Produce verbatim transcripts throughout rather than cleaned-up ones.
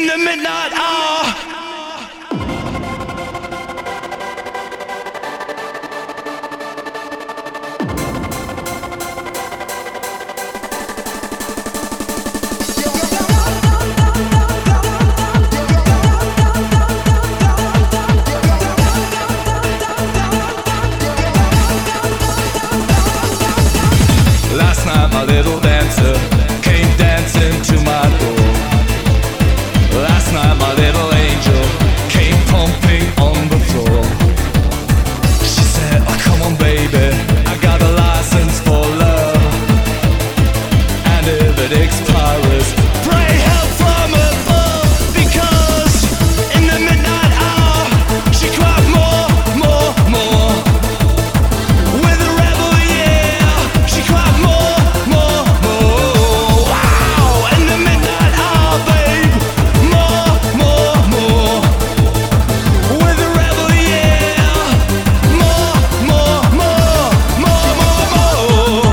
in the midnight hour. Last night my little dancer came dancing to my door. Last night my little angel came pumping on the floor. She said, oh come on baby, I got a license for love, and if it expires, pray help from above. Because in the midnight hour she cried more, more, more. With a rebel, yeah, she cried more, more, more. Wow, in the midnight hour, babe, more, more, more. With a rebel, yeah, more, more, more, more, more, more.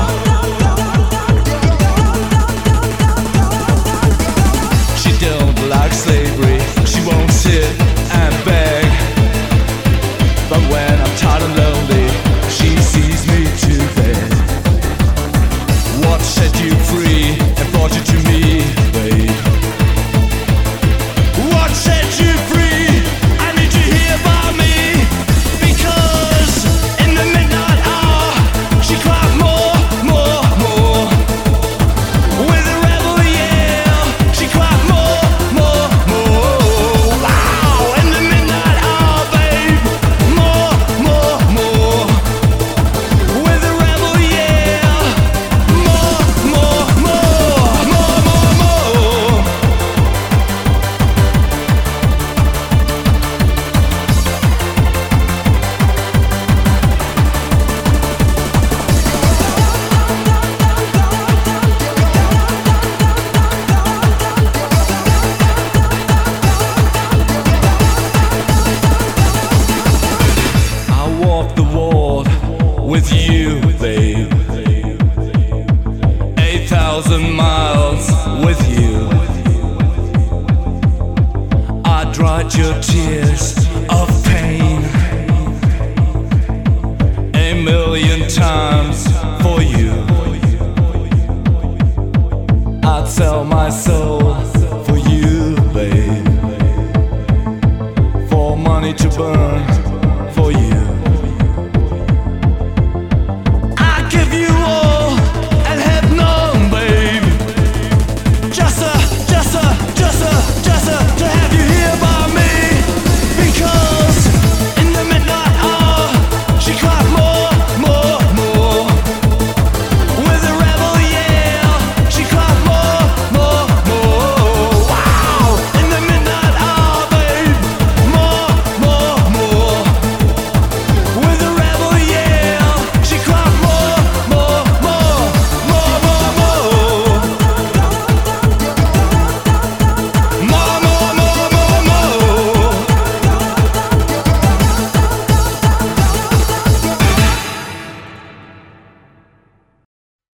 She don't like slavery, she won't sit and beg. But when I'm tired and lonely, she sees me to bed. What set you free and brought you to me, babe? What set you free? I need you here by me. Because in the midnight hour she cried more, more, more. With a rebel, yeah, she cried more, more, more. Wow, in the midnight hour, babe, more, more, more. With a rebel, yeah, more, more, more, more, more, more. I walk the ward with you, babe. Eight thousand miles with you. I dried your tears of pain a million times for you. I'd sell my soul